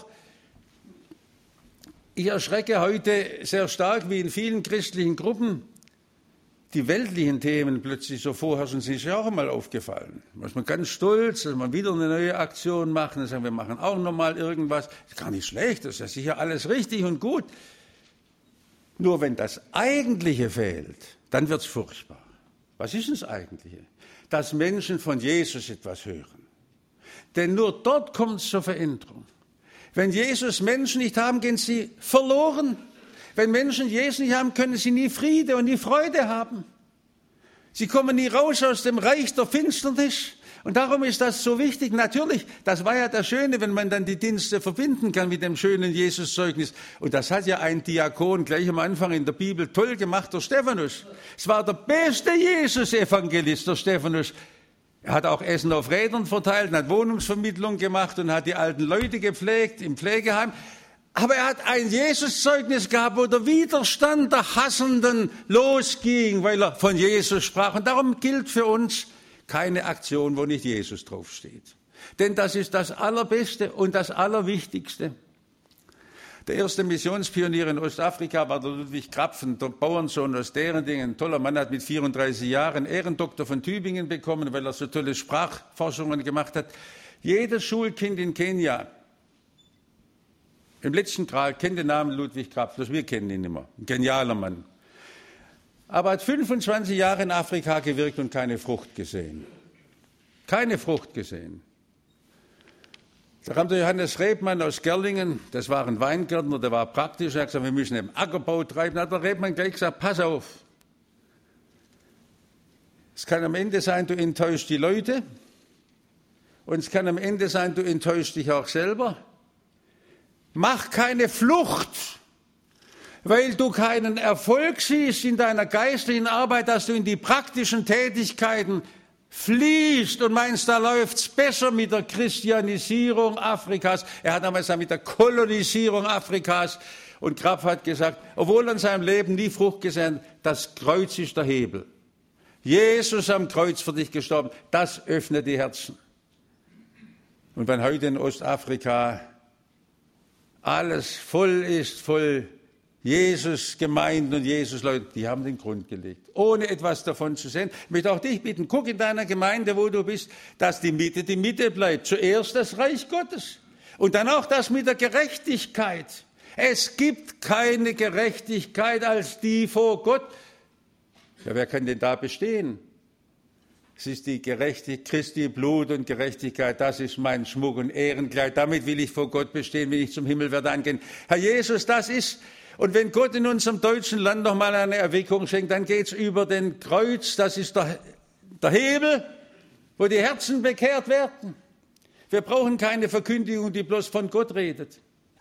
Ich erschrecke heute sehr stark, wie in vielen christlichen Gruppen die weltlichen Themen plötzlich so vorherrschen. Sie ist ja auch einmal aufgefallen. Da ist man ganz stolz, dass man wieder eine neue Aktion macht. Dann sagen wir, machen auch noch mal irgendwas. Das ist gar nicht schlecht, das ist ja sicher alles richtig und gut. Nur wenn das Eigentliche fehlt, dann wird es furchtbar. Was ist das Eigentliche? Dass Menschen von Jesus etwas hören. Denn nur dort kommt es zur Veränderung. Wenn Jesus Menschen nicht haben, gehen sie verloren. Wenn Menschen Jesus nicht haben, können sie nie Friede und nie Freude haben. Sie kommen nie raus aus dem Reich der Finsternis. Und darum ist das so wichtig. Natürlich, das war ja das Schöne, wenn man dann die Dienste verbinden kann mit dem schönen Jesus-Zeugnis. Und das hat ja ein Diakon gleich am Anfang in der Bibel toll gemacht, der Stephanus. Es war der beste Jesus-Evangelist, der Stephanus. Er hat auch Essen auf Rädern verteilt, hat Wohnungsvermittlung gemacht und hat die alten Leute gepflegt im Pflegeheim. Aber er hat ein Jesus-Zeugnis gehabt, wo der Widerstand der Hassenden losging, weil er von Jesus sprach. Und darum gilt für uns keine Aktion, wo nicht Jesus draufsteht. Denn das ist das Allerbeste und das Allerwichtigste. Der erste Missionspionier in Ostafrika war der Ludwig Krapfen, der Bauernsohn aus Derendingen. Ein toller Mann, hat mit vierunddreißig Jahren Ehrendoktor von Tübingen bekommen, weil er so tolle Sprachforschungen gemacht hat. Jedes Schulkind in Kenia im letzten Grad kennt den Namen Ludwig Krapfen, das wir kennen ihn immer. Ein genialer Mann. aber hat fünfundzwanzig Jahre in Afrika gewirkt und keine Frucht gesehen. Keine Frucht gesehen. Da kam der Johannes Rebmann aus Gerlingen, das war ein Weingärtner, der war praktisch, er hat gesagt, wir müssen den Ackerbau treiben. Da hat der Rebmann gleich gesagt, pass auf. Es kann am Ende sein, du enttäuschst die Leute und es kann am Ende sein, du enttäuschst dich auch selber. Mach keine Flucht, weil du keinen Erfolg siehst in deiner geistlichen Arbeit, dass du in die praktischen Tätigkeiten fließt und meinst, da läuft's besser mit der Christianisierung Afrikas. Er hat damals mit der Kolonisierung Afrikas, und Krapf hat gesagt, obwohl er in seinem Leben nie Frucht gesehen hat, das Kreuz ist der Hebel. Jesus am Kreuz für dich gestorben, das öffnet die Herzen. Und wenn heute in Ostafrika alles voll ist, voll Jesus-Gemeinden und Jesus-Leute, die haben den Grund gelegt, ohne etwas davon zu sehen. Ich möchte auch dich bitten, guck in deiner Gemeinde, wo du bist, dass die Mitte die Mitte bleibt. Zuerst das Reich Gottes und dann auch das mit der Gerechtigkeit. Es gibt keine Gerechtigkeit als die vor Gott. Ja, wer kann denn da bestehen? Es ist die Gerechtigkeit, Christi Blut und Gerechtigkeit, das ist mein Schmuck und Ehrenkleid. Damit will ich vor Gott bestehen, wenn ich zum Himmel werde angehen. Herr Jesus, das ist, und wenn Gott in unserem deutschen Land noch mal eine Erweckung schenkt, dann geht's über den Kreuz, das ist der, der Hebel, wo die Herzen bekehrt werden. Wir brauchen keine Verkündigung, die bloß von Gott redet.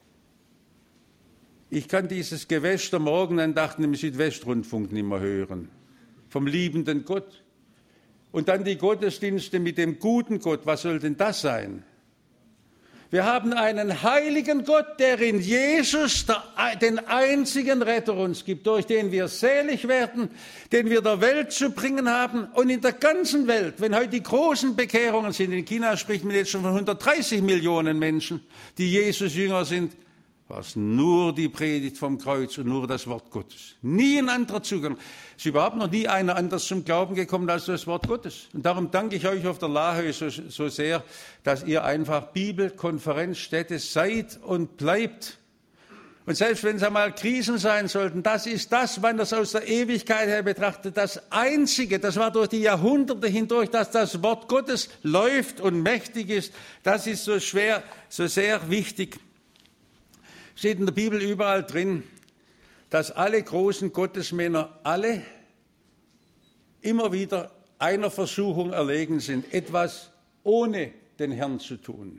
Ich kann dieses Gewäsch der Morgenandachten im Südwestrundfunk nicht mehr hören. Vom liebenden Gott. Und dann die Gottesdienste mit dem guten Gott. Was soll denn das sein? Wir haben einen heiligen Gott, der in Jesus der, den einzigen Retter uns gibt, durch den wir selig werden, den wir der Welt zu bringen haben. Und in der ganzen Welt, wenn heute die großen Bekehrungen sind, in China spricht man jetzt schon von hundertdreißig Millionen Menschen, die Jesus-Jünger sind, war es nur die Predigt vom Kreuz und nur das Wort Gottes. Nie ein anderer Zugang. Es ist überhaupt noch nie einer anders zum Glauben gekommen als das Wort Gottes. Und darum danke ich euch auf der Lahe so, so sehr, dass ihr einfach Bibelkonferenzstätte seid und bleibt. Und selbst wenn es einmal Krisen sein sollten, das ist das, wenn das aus der Ewigkeit her betrachtet, das Einzige, das war durch die Jahrhunderte hindurch, dass das Wort Gottes läuft und mächtig ist. Das ist so schwer, so sehr wichtig. Steht in der Bibel überall drin, dass alle großen Gottesmänner, alle immer wieder einer Versuchung erlegen sind, etwas ohne den Herrn zu tun.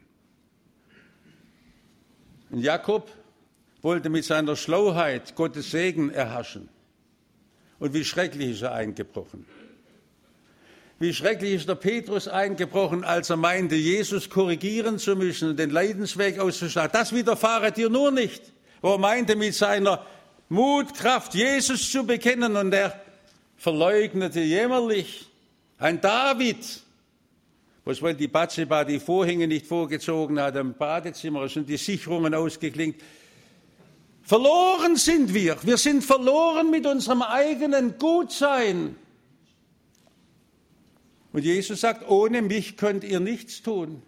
Und Jakob wollte mit seiner Schlauheit Gottes Segen erhaschen. Und wie schrecklich ist er eingebrochen. Wie schrecklich ist der Petrus eingebrochen, als er meinte, Jesus korrigieren zu müssen und den Leidensweg auszuschlagen. Das widerfahre dir nur nicht. Wo er meinte, mit seiner Mutkraft Jesus zu bekennen, und er verleugnete jämmerlich. Ein David, was weil die Bathseba die Vorhänge nicht vorgezogen hat, im Badezimmer sind die Sicherungen ausgeklinkt. Verloren sind wir. Wir sind verloren mit unserem eigenen Gutsein. Und Jesus sagt, ohne mich könnt ihr nichts tun.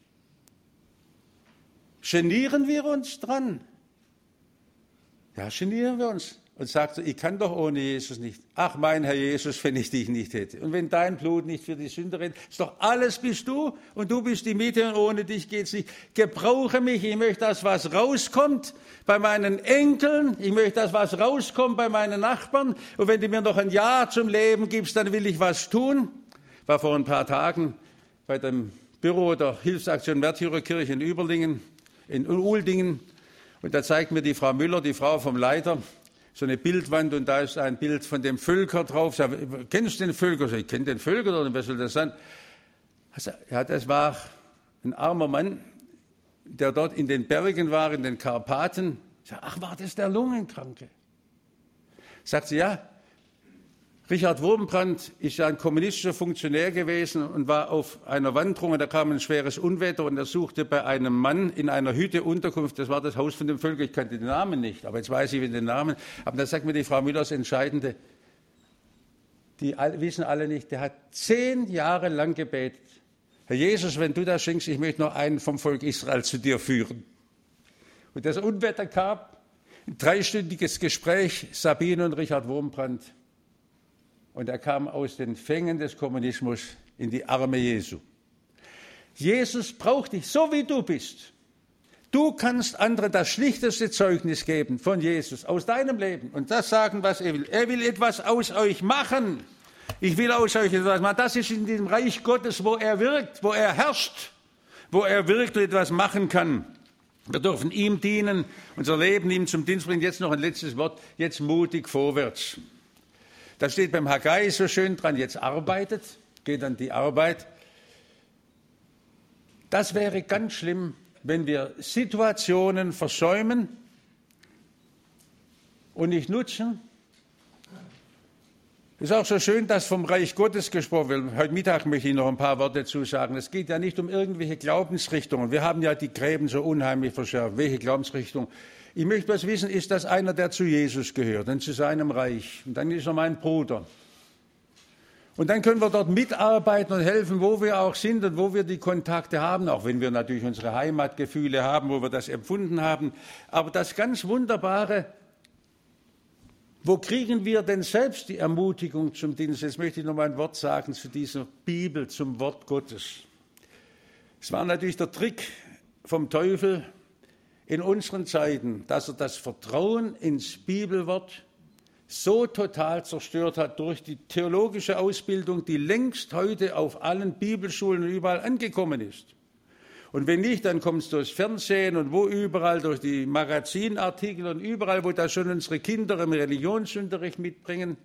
Genieren wir uns dran? Ja, genieren wir uns. Und sagt, ich kann doch ohne Jesus nicht. Ach, mein Herr Jesus, wenn ich dich nicht hätte. Und wenn dein Blut nicht für die Sünder rennt, ist doch alles bist du und du bist die Mitte und ohne dich geht's nicht. Gebrauche mich, ich möchte, dass was rauskommt bei meinen Enkeln, ich möchte, dass was rauskommt bei meinen Nachbarn. Und wenn du mir noch ein Jahr zum Leben gibst, dann will ich was tun. Ich war vor ein paar Tagen bei dem Büro der Hilfsaktion Märtyrerkirche in Überlingen, in Uldingen. Und da zeigt mir die Frau Müller, die Frau vom Leiter, so eine Bildwand, und da ist ein Bild von dem Völker drauf. Ich sage, kennst du den Völker? Ich kenne den Völker, oder wer soll das sein? Also, ja, das war ein armer Mann, der dort in den Bergen war, in den Karpaten. Ich sage, ach, war das der Lungenkranke? Sagt sie, ja. Richard Wurmbrand ist ja ein kommunistischer Funktionär gewesen und war auf einer Wanderung, und da kam ein schweres Unwetter, und er suchte bei einem Mann in einer Hütte Unterkunft. Das war das Haus von dem Völker. Ich kannte den Namen nicht, aber jetzt weiß ich den Namen. Aber da sagt mir die Frau Müller das Entscheidende. Die wissen alle nicht, der hat zehn Jahre lang gebetet. Herr Jesus, wenn du das schenkst, ich möchte noch einen vom Volk Israel zu dir führen. Und das Unwetter kam, ein dreistündiges Gespräch, Sabine und Richard Wurmbrand. und er kam aus den Fängen des Kommunismus in die Arme Jesu. Jesus braucht dich, so wie du bist. Du kannst anderen das schlichteste Zeugnis geben von Jesus aus deinem Leben und das sagen, was er will. Er will etwas aus euch machen. Ich will aus euch etwas machen. Das ist in dem Reich Gottes, wo er wirkt, wo er herrscht, wo er wirkt und etwas machen kann. Wir dürfen ihm dienen, unser Leben ihm zum Dienst bringen. Jetzt noch ein letztes Wort, jetzt mutig vorwärts. Da steht beim Haggai so schön dran, jetzt arbeitet, geht an die Arbeit. Das wäre ganz schlimm, wenn wir Situationen versäumen und nicht nutzen. Es ist auch so schön, dass vom Reich Gottes gesprochen wird. Heute Mittag möchte ich noch ein paar Worte dazu sagen. Es geht ja nicht um irgendwelche Glaubensrichtungen. Wir haben ja die Gräben so unheimlich verschärft. Welche Glaubensrichtung? Ich möchte was wissen, ist das einer, der zu Jesus gehört und zu seinem Reich? Und dann ist er mein Bruder. Und dann können wir dort mitarbeiten und helfen, wo wir auch sind und wo wir die Kontakte haben, auch wenn wir natürlich unsere Heimatgefühle haben, wo wir das empfunden haben. Aber das ganz Wunderbare, wo kriegen wir denn selbst die Ermutigung zum Dienst? Jetzt möchte ich noch mal ein Wort sagen zu dieser Bibel, zum Wort Gottes. Es war natürlich der Trick vom Teufel in unseren Zeiten, dass er das Vertrauen ins Bibelwort so total zerstört hat durch die theologische Ausbildung, die längst heute auf allen Bibelschulen und überall angekommen ist. Und wenn nicht, dann kommt es durchs Fernsehen und wo überall, durch die Magazinartikel und überall, wo da schon unsere Kinder im Religionsunterricht mitbringen.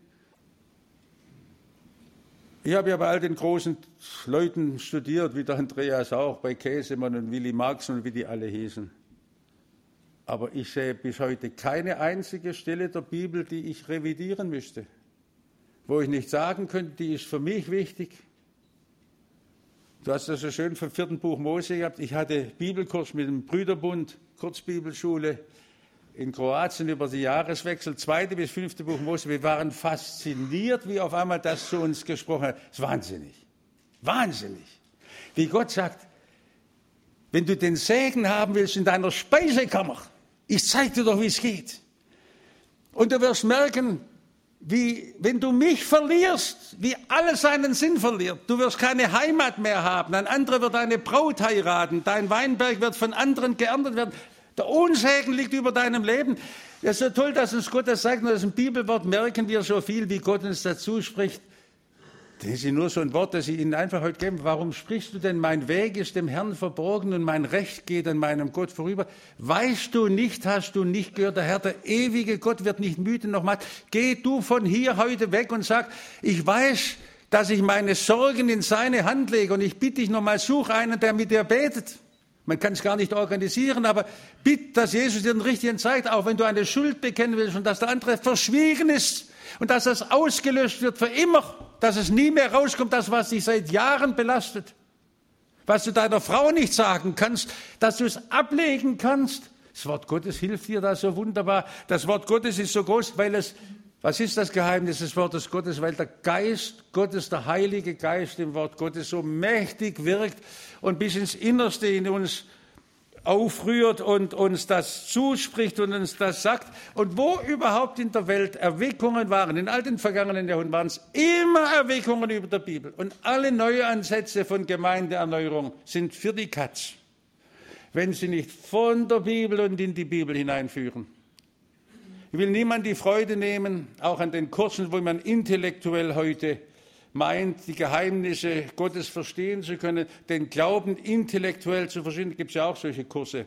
Ich habe ja bei all den großen Leuten studiert, wie der Andreas auch, bei Käsemann und Willi Marx und wie die alle hießen. Aber ich sehe bis heute keine einzige Stelle der Bibel, die ich revidieren müsste, wo ich nicht sagen könnte, die ist für mich wichtig. Du hast das so schön vom vierten Buch Mose gehabt. Ich hatte Bibelkurs mit dem Brüderbund, Kurzbibelschule in Kroatien über die Jahreswechsel, zweite bis fünfte Buch Mose. Wir waren fasziniert, wie auf einmal das zu uns gesprochen hat. Das ist wahnsinnig. Wahnsinnig. Wie Gott sagt, wenn du den Segen haben willst in deiner Speisekammer, ich zeige dir doch, wie es geht. Und du wirst merken, wie, wenn du mich verlierst, wie alles seinen Sinn verliert. Du wirst keine Heimat mehr haben. Ein anderer wird deine Braut heiraten. Dein Weinberg wird von anderen geerntet werden. Der Unsegen liegt über deinem Leben. Es ist so toll, dass uns Gott das sagt. Und aus dem Bibelwort merken wir so viel, wie Gott uns dazu spricht. Das ist nur so ein Wort, das ich Ihnen einfach heute gebe. Warum sprichst du denn, mein Weg ist dem Herrn verborgen und mein Recht geht an meinem Gott vorüber? Weißt du nicht, hast du nicht gehört, der Herr, der ewige Gott wird nicht müde noch mal. Geh du von hier heute weg und sag, ich weiß, dass ich meine Sorgen in seine Hand lege und ich bitte dich nochmal, such einen, der mit dir betet. Man kann es gar nicht organisieren, aber bitte, dass Jesus dir den richtigen zeigt, auch wenn du eine Schuld bekennen willst und dass der andere verschwiegen ist und dass das ausgelöscht wird für immer, dass es nie mehr rauskommt, das, was dich seit Jahren belastet, was du deiner Frau nicht sagen kannst, dass du es ablegen kannst. Das Wort Gottes hilft dir da so wunderbar. Das Wort Gottes ist so groß, weil es, was ist das Geheimnis des Wortes Gottes? Weil der Geist Gottes, der Heilige Geist im Wort Gottes so mächtig wirkt und bis ins Innerste in uns aufrührt und uns das zuspricht und uns das sagt. Und wo überhaupt in der Welt Erweckungen waren, in all den vergangenen Jahrhunderten waren es immer Erweckungen über der Bibel. Und alle neue Ansätze von Gemeindeerneuerung sind für die Katz, wenn sie nicht von der Bibel und in die Bibel hineinführen. Ich will niemand die Freude nehmen, auch an den Kursen, wo man intellektuell heute meint, die Geheimnisse Gottes verstehen zu können, den Glauben intellektuell zu verstehen. Da gibt es ja auch solche Kurse.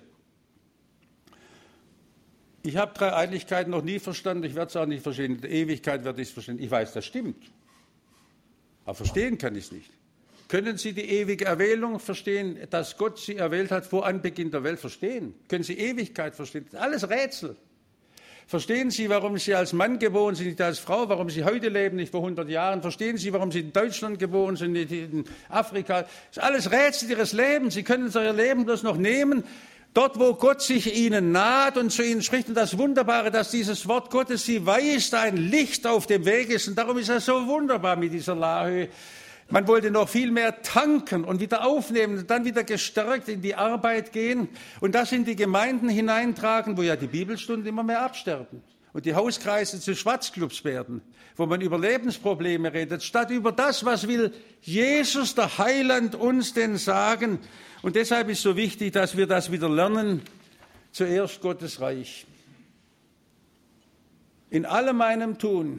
Ich habe Dreieinigkeit noch nie verstanden, ich werde es auch nicht verstehen. In der Ewigkeit werde ich es verstehen. Ich weiß, das stimmt. Aber verstehen kann ich es nicht. Können Sie die ewige Erwählung verstehen, dass Gott Sie erwählt hat vor Anbeginn der Welt verstehen? Können Sie Ewigkeit verstehen? Das ist alles Rätsel. Verstehen Sie, warum Sie als Mann geboren sind, nicht als Frau, warum Sie heute leben, nicht vor hundert Jahren? Verstehen Sie, warum Sie in Deutschland geboren sind, nicht in Afrika? Das ist alles Rätsel Ihres Lebens. Sie können Ihr Leben bloß noch nehmen, dort, wo Gott sich Ihnen naht und zu Ihnen spricht. Und das Wunderbare, dass dieses Wort Gottes Sie weist, ein Licht auf dem Weg ist. Und darum ist es so wunderbar mit dieser Lahöhe. Man wollte noch viel mehr tanken und wieder aufnehmen und dann wieder gestärkt in die Arbeit gehen und das in die Gemeinden hineintragen, wo ja die Bibelstunden immer mehr absterben. und die Hauskreise zu Schwarzclubs werden, wo man über Lebensprobleme redet, statt über das, was will Jesus, der Heiland, uns denn sagen. Und deshalb ist so wichtig, dass wir das wieder lernen. Zuerst Gottes Reich. In allem meinem Tun.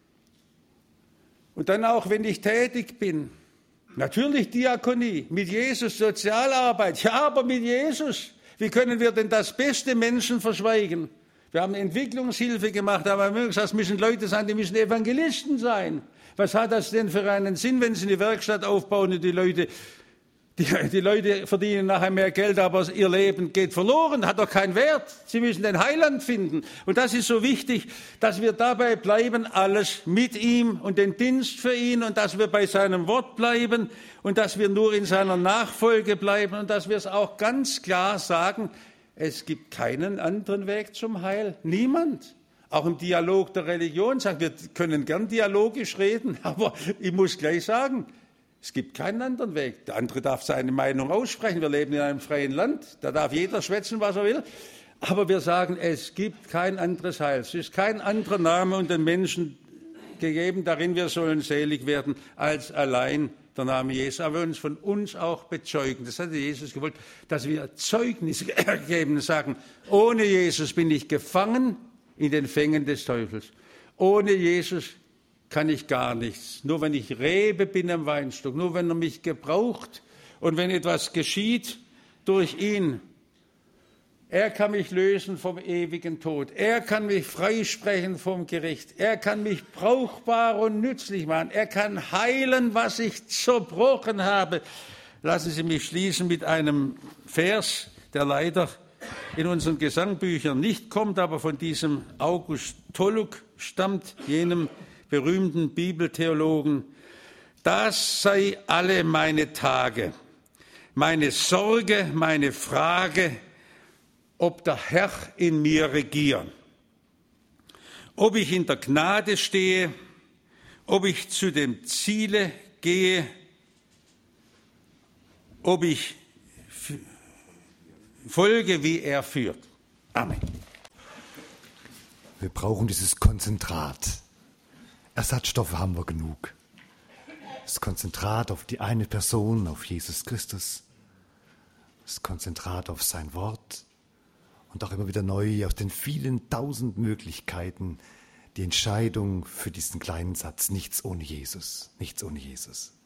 Und dann auch, wenn ich tätig bin. Natürlich Diakonie, mit Jesus, Sozialarbeit. Ja, aber mit Jesus. Wie können wir denn das Beste Menschen verschweigen? Wir haben Entwicklungshilfe gemacht, aber wir haben gesagt, es müssen Leute sein, die müssen Evangelisten sein. Was hat das denn für einen Sinn, wenn Sie eine Werkstatt aufbauen und die Leute, die, die Leute verdienen nachher mehr Geld, aber ihr Leben geht verloren, hat doch keinen Wert. Sie müssen den Heiland finden. Und das ist so wichtig, dass wir dabei bleiben, alles mit ihm und den Dienst für ihn und dass wir bei seinem Wort bleiben und dass wir nur in seiner Nachfolge bleiben und dass wir es auch ganz klar sagen, es gibt keinen anderen Weg zum Heil. Niemand. Auch im Dialog der Religion sagen wir, können gern dialogisch reden, aber ich muss gleich sagen, es gibt keinen anderen Weg. Der andere darf seine Meinung aussprechen. Wir leben in einem freien Land. Da darf jeder schwätzen, was er will. Aber wir sagen, es gibt kein anderes Heil. Es ist kein anderer Name unter den Menschen gegeben, darin wir sollen selig werden, als allein der Name Jesu. Aber wir uns von uns auch bezeugen. Das hatte Jesus gewollt, dass wir Zeugnis geben und sagen, ohne Jesus bin ich gefangen in den Fängen des Teufels. Ohne Jesus kann ich gar nichts. Nur wenn ich Rebe bin am Weinstock, nur wenn er mich gebraucht und wenn etwas geschieht durch ihn. Er kann mich lösen vom ewigen Tod. Er kann mich freisprechen vom Gericht. Er kann mich brauchbar und nützlich machen. Er kann heilen, was ich zerbrochen habe. Lassen Sie mich schließen mit einem Vers, der leider in unseren Gesangbüchern nicht kommt, aber von diesem August Tolluk stammt, jenem berühmten Bibeltheologen. Das sei alle meine Tage, meine Sorge, meine Frage, ob der Herr in mir regiert, ob ich in der Gnade stehe, ob ich zu dem Ziele gehe, ob ich folge, wie er führt. Amen. Wir brauchen dieses Konzentrat. Ersatzstoffe haben wir genug. Das Konzentrat auf die eine Person, auf Jesus Christus. Das Konzentrat auf sein Wort. Und auch immer wieder neu aus den vielen tausend Möglichkeiten die Entscheidung für diesen kleinen Satz, nichts ohne Jesus, nichts ohne Jesus.